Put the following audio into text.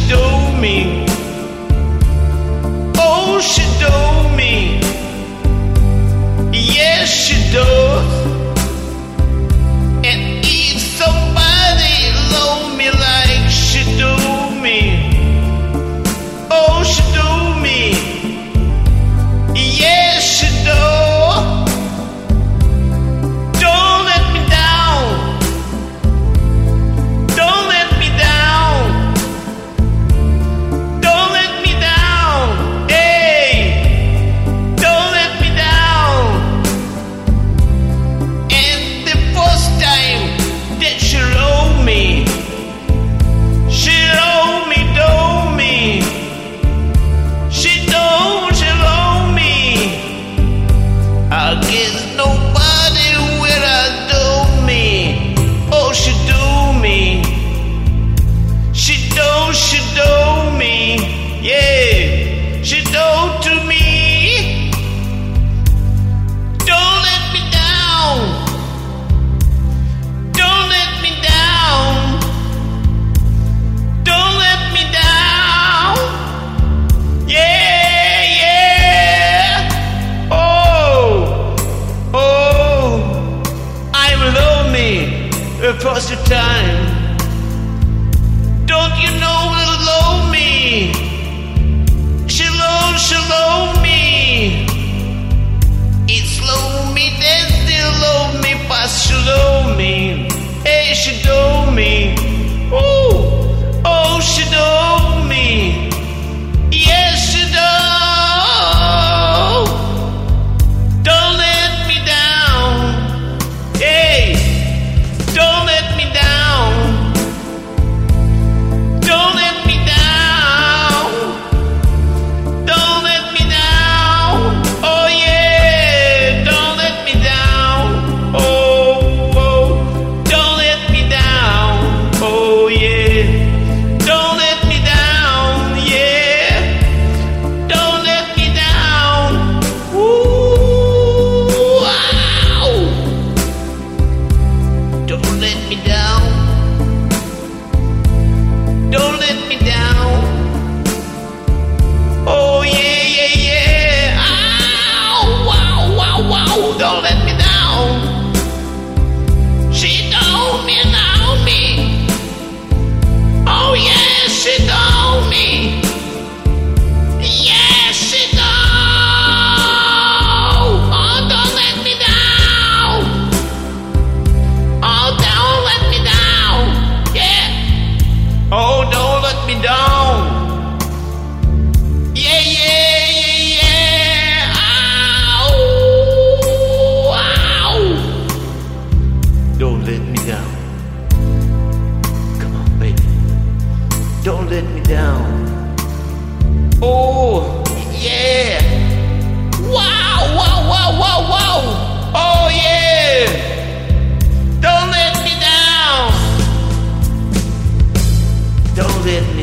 do me. Oh, she do me. Yes, she does. And if somebody love me like she do me, oh, she do me. Yes, she does. Don't let me down. Don't let me down. Don't let me down. Hey, don't let me down. And the first time that she loved me, she loved me, do me. She loved me. I guess nobody will do me. Oh, she do me. She do me. Yeah, she do to me. Don't let me down. Don't let me down. Don't let me down. Yeah, yeah. Oh, I love me the first time. Don't you know that love me? She love me. It's love me, then still love me, but she love me. Hey, she do me. Oh, she do me. Yes, she do. Don't let me down. Hey, don't let me down. Don't let me down. Don't let me down. Oh yeah, don't let me down. Oh, don't let me down. Oh yeah, don't let me down. Yeah, don't let me down. Ooh, wow. Don't let me down. Don't let me down. Oh yeah, yeah, yeah. Ow, wow, wow, wow. Don't let me down. She told me, know me. Oh yeah, she told me. Yes, she told. Oh, don't let me down. Oh, don't let me down. Yeah. Oh, don't let me down. Yeah, yeah, yeah, yeah. Ow, ow. Don't let me down. Come on, baby. Don't let me down. Oh, yeah. Wow, wow, wow, wow, wow. Oh, yeah. Don't let me down. Don't let